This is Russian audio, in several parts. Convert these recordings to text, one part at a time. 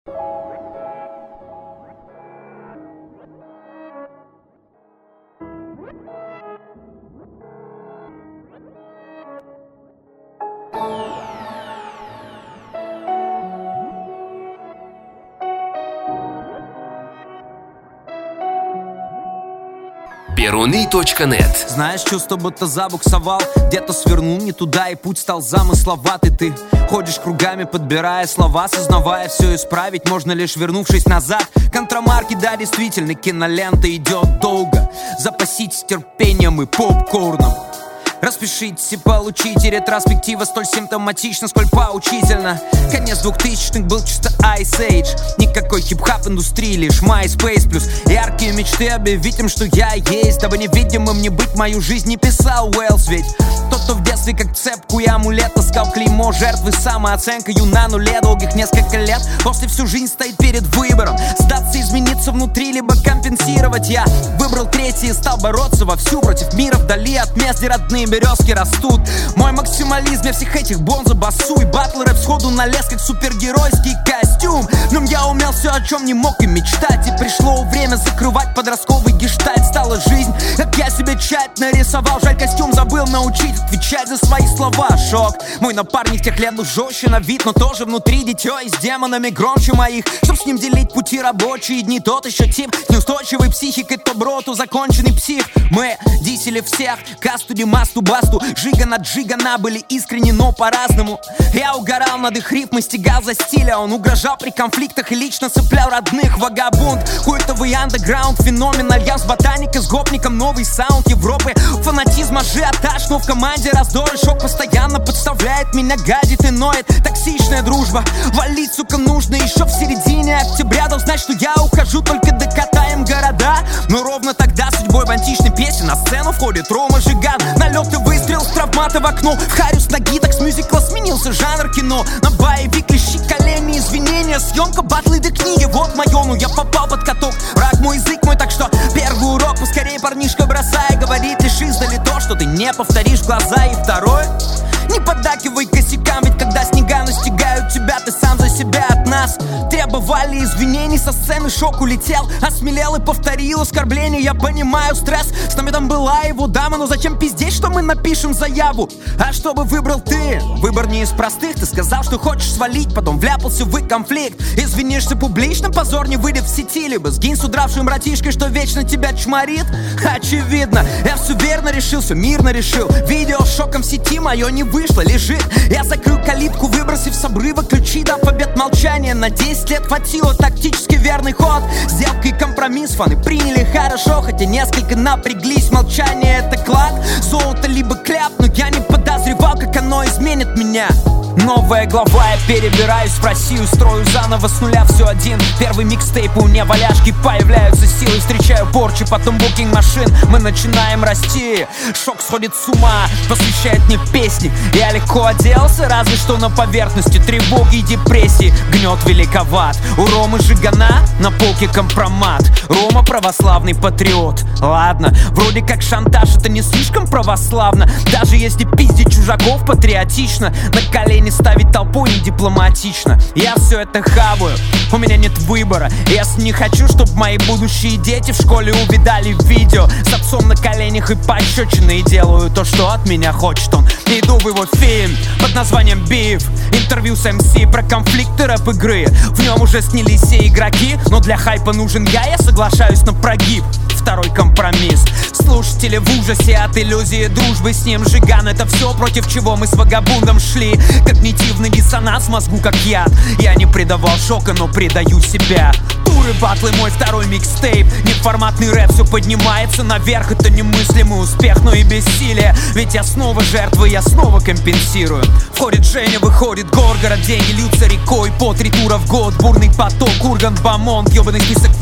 Перуны.нет. Знаешь, чувство, будто забуксовал, где-то свернул не туда, и путь стал замысловатый. Ты ходишь кругами, подбирая слова, сознавая, все исправить можно лишь вернувшись назад. Контрамарки, да, действительно, кинолента идет долго. Запаситесь терпением и попкорном. Распишитесь и получите ретроспектива столь симптоматична, сколь поучительно. Конец 2000-х был чисто Ice Age. Никакой хип-хап индустрии, лишь MySpace плюс яркие мечты объявить им, что я есть. Дабы невидимым не быть, мою жизнь не писал Уэллс. Ведь тот, кто в детстве как цепку и амулет таскал клеймо жертвы, самооценкою на нуле долгих несколько лет, после всю жизнь стоит перед выбором: сдаться, измениться внутри, либо компенсировать. Я выбрал третий и стал бороться вовсю против мира вдали от мест, где родные березки растут. Мой максимализм, я всех этих бонза басу, и батл рэп сходу налез как супергеройский костюм. Но я умел все, о чем не мог и мечтать, и пришло время закрывать подростковый гештальт. Стала жизнь, как я себе тщательно рисовал. Жаль, костюм забыл научить отвечать за свои слова. Шок, мой напарник тех лет был жестче на вид, но тоже внутри дитё и с демонами громче моих. Чтоб с ним делить пути рабочие дни, тот еще тип с неустойчивой психикой, то бро, то законченный псих. Мы дисели всех, касту, димасту, басту, жига на были искренне, но по-разному. Я угорал над их рифмой, стегал за стиль, а он угрожал при конфликтах и лично цеплял родных. Вагабунд, культовый андеграунд, феномен, альянс ботаника с гопником, новый саунд Европы. Фанатизм, ажиотаж, но в команде раздор и шок постоянно подставляет меня, гадит и ноет. Токсичная дружба, валить, сука, нужно еще в середине октября. Дал знать, что я ухожу, только докатаем города. Но ровно тогда судьбой в античной песне на сцену входит Рома Жиган. Налет и выстрел с травмата в окно, в харю с ноги, так с мюзикла сменился жанр кино. На боевик лещи колени, извинения, съемка, батлы до книги. Вот моё, ну я попал под каток. Враг мой, язык мой, так что первый урок поскорее, парнишка, бросай. Говорит лишь издали то, что ты не повторишь в глаза. И второй: не поддакивай косякам, ведь когда снега настигают тебя, ты сам за себя. От нас требовали извинений, со сцены шок улетел, осмелел и повторил оскорбление. Я понимаю стресс, с нами там была его дама, но зачем пиздеть, что мы напишем заяву? А что бы выбрал ты? Выбор не из простых. Ты сказал, что хочешь свалить, потом вляпался в конфликт. Извинишься публично, позор не выйдет в сети, либо сгинь с удравшим братишкой, что вечно тебя чморит. Очевидно, я все верно решил, все мирно решил. Видео с шоком в сети мое не вышло, лежит. Я закрыл калитку, выбросив с обрыва ключи, дав побед молчания. На 10 лет хватило, тактически верный ход. Сделка и компромисс, фаны приняли хорошо, хотя несколько напряглись. Молчание — это клад, золото либо кляп, но я не подозревал, как оно изменит меня. Новая глава, я перебираюсь в Россию, строю заново с нуля все один. Первый микстейп, у меня валяшки появляются силы, встречаю порчи, потом букинг машин, мы начинаем расти. Шок сходит с ума, посвящает мне песни. Я легко оделся, разве что на поверхности тревоги и депрессии. Гнет великоват, у Ромы Жигана на полке компромат. Рома православный патриот. Ладно, вроде как шантаж, это не слишком православно. Даже если пиздить чужаков патриотично, на колени ставить толпой не дипломатично. Я все это хаваю, у меня нет выбора. Если не хочу, чтобы мои будущие дети в школе увидали видео с отцом на коленях и пощечины, и делаю то, что от меня хочет он. Иду в его фильм под названием «Биф». Интервью с МС про конфликты рэп-игры. В нем уже снялись все игроки, но для хайпа нужен я соглашаюсь на прогиб. Второй компромисс. Слушатели в ужасе от иллюзии дружбы с ним. Жиган — это все, против чего мы с вагабундом шли. Когнитивный диссонанс в мозгу как яд. Я не предавал шока, но предаю себя. Туры, батлы, мой второй микстейп. Неформатный рэп, все поднимается наверх. Это немыслимый успех, но и бессилие. Ведь я снова жертва, я снова компенсирую. Входит Женя, выходит Горгород. Деньги льются рекой по 3 тура в год. Бурный поток, Ургант, Бамонт, ёбаный список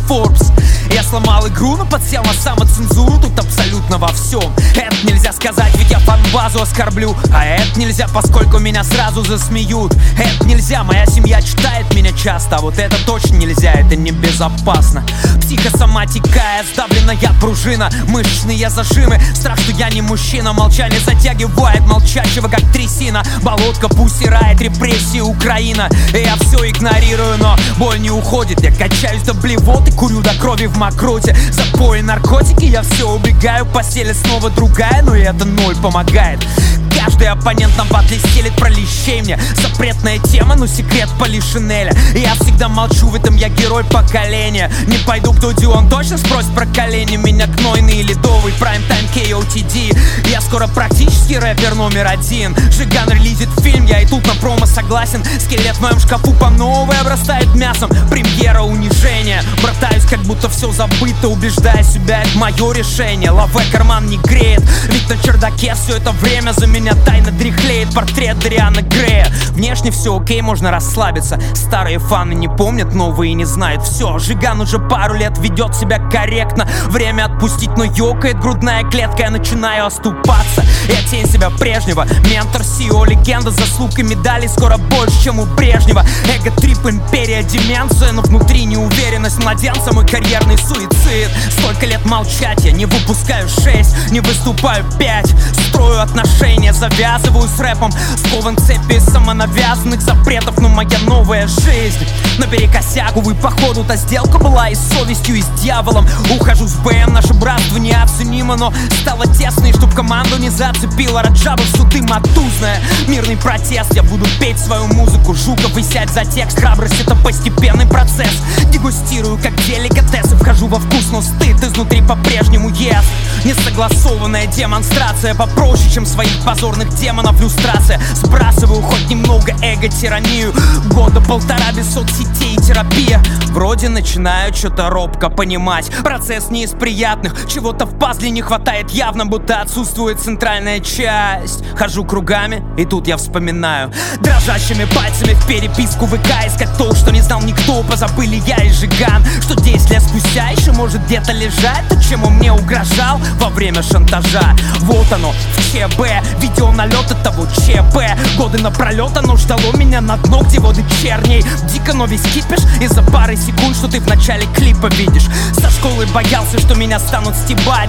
Forbes. Я сломал игру, но подсел на самоцензуру. Тут абсолютно во всем. Это нельзя сказать, ведь я фан-базу оскорблю. А это нельзя, поскольку меня сразу засмеют. Это нельзя, моя семья читает меня часто. А вот это точно нельзя, это небезопасно. Психосоматика, сдавленная пружина, мышечные зажимы. Страх, что я не мужчина, молчание затягивает молчащего, как трясина. Болотка пусирает, репрессии Украина. И я все игнорирую, но боль не уходит. Я качаюсь до блевоты, курю до крови в мокроте. Запои, наркотики, я все убегаю. Постель снова другая, но и это ноль помогает. Каждый оппонент на батле стелит про лещей мне. Запретная тема, но секрет Полишинеля. Я всегда молчу, в этом я герой поколения. Не пойду к Дуди, он точно спросит про колени. Меня гнойный и ледовый, прайм-тайм KOTD. Я скоро практически рэпер номер один. Жиган релизит фильм, я и тут на промо согласен. Скелет в моем шкафу по новой обрастает мясом. Премьера унижения. Братаюсь, как будто все забыто, убеждая себя, это мое решение. Лаве карман не греет, ведь на чердаке все это время за меня тайно дряхлеет портрет Дариана Грея. Внешне все окей, можно расслабиться. Старые фаны не помнят, новые не знают. Все, Жиган уже пару лет ведет себя корректно. Время отпустить, но ёкает грудная клетка. Я начинаю оступаться. Я тень себя прежнего. Ментор, CEO, легенда, заслуг и медалей скоро больше, чем у Брежнева. Эго-трип, империя, деменция, но внутри неуверенность младенца, мой карьерный суицид. Столько лет молчать, я не выпускаю 6, не выступаю 5. Строю отношения, завязываю с рэпом. Скован цепи самонавязанных запретов, но моя новая жизнь наперекосяк, увы, походу-то сделка была и с совестью, и с дьяволом. Ухожу с БМ, наше братство неоценимо, но стало тесно, и чтоб команду не зацепила Раджабов, суды матузная. Мирный протест, я буду петь свою музыку, Жуков и сядь за текст. Храбрость — это постепенный процесс. Дегустирую как деликатесы, вхожу во вкус, но стыд изнутри по-прежнему ест. Несогласованная демонстрация попроще, чем своих позорных демонов люстрация. Сбрасываю хоть немного эго-тиранию. Года полтора без соцсетей и терапия. Вроде начинаю что-то робко понимать. Процесс не из приятных, чего-то в пазле не хватает явно, будто отсутствует центральная часть. Хожу кругами, и тут я вспоминаю. Дрожащими пальцами в переписку ВК искать то, что не знал никто. Позабыли я и Жиган, что 10 лет спустя еще может где-то лежать то, чем он мне угрожал во время шантажа. Вот оно, в ЧБ, видео налета того ЧП. Годы напролет оно ждало меня на дно, где воды черней. Дико, но весь кипиш из-за пары секунд, что ты в начале клипа видишь. Со школы боялся, что меня станут стебать.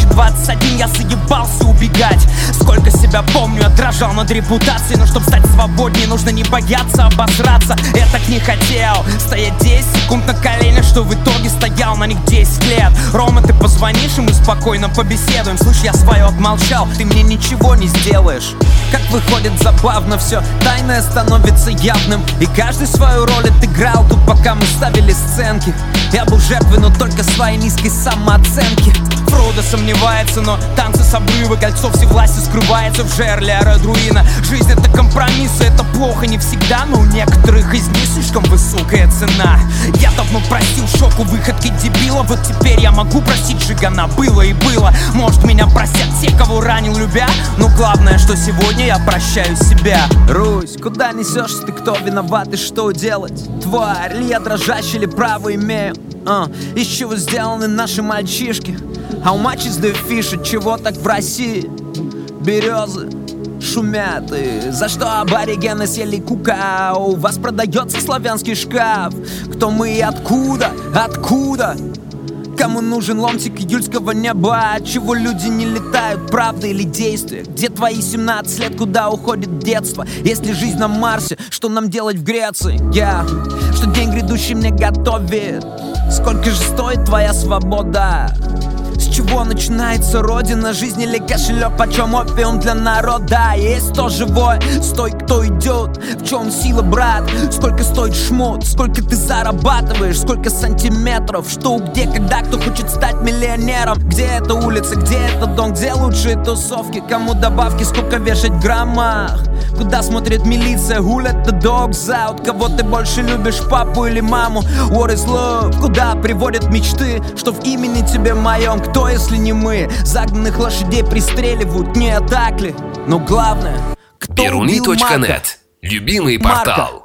2021 я заебался убегать. Сколько себя помню, я дрожал над репутацией. Но чтоб стать свободнее, нужно не бояться обосраться. Я так не хотел стоять 10 секунд на коленях, что в итоге стоял на них 10 лет. Рома, ты позвонишь, и мы спокойно побеседуем. Слышь, я свое отмолчал, ты мне ничего не сделаешь. Как выходит забавно все, тайное становится явным. И каждый свою роль отыграл тут, пока мы ставили сценки. Я был жертвой, но только своей низкой самооценки. Фродо сомневается, но танцы с обрыва, кольцо всевластия скрывается в жерле Арадруина. Жизнь — это компромиссы, это плохо не всегда, но у некоторых из них слишком высокая цена. Я давно простил шоку выходки дебила, вот теперь я могу простить Жигана. Было и было, может меня простят те, кого ранил любя, но главное, что сегодня я прощаю себя. Русь, куда несешься ты, кто виноват и что делать? Тварь, ли я дрожащий, или право имею? Из чего сделаны наши мальчишки? How much is the fish? От чего так в России? Березы шумят, и за что аборигены съели кукао? У вас продается славянский шкаф. Кто мы и откуда? Откуда? Кому нужен ломтик июльского неба? Отчего люди не летают, правда или действие? Где твои 17 лет, куда уходит детство? Если жизнь на Марсе, что нам делать в Греции? Что день грядущий мне готовит? Сколько же стоит твоя свобода? С чего начинается родина? Жизнь или кошелек? Почем опиум для народа? Есть кто живой? Стой, кто идет? В чем сила, брат? Сколько стоит шмот? Сколько ты зарабатываешь? Сколько сантиметров? Что, где, когда? Кто хочет стать миллионером? Где эта улица? Где этот дом? Где лучшие тусовки? Кому добавки? Сколько вешать в граммах? Куда смотрит милиция? Who let the dogs out? Кого ты больше любишь, папу или маму? What is love? Куда приводят мечты? Что в имени тебе моем? Кто, если не мы? Загнанных лошадей пристреливают, не так ли? Но главное, кто убил Марка? Перуны.нет. Любимый портал.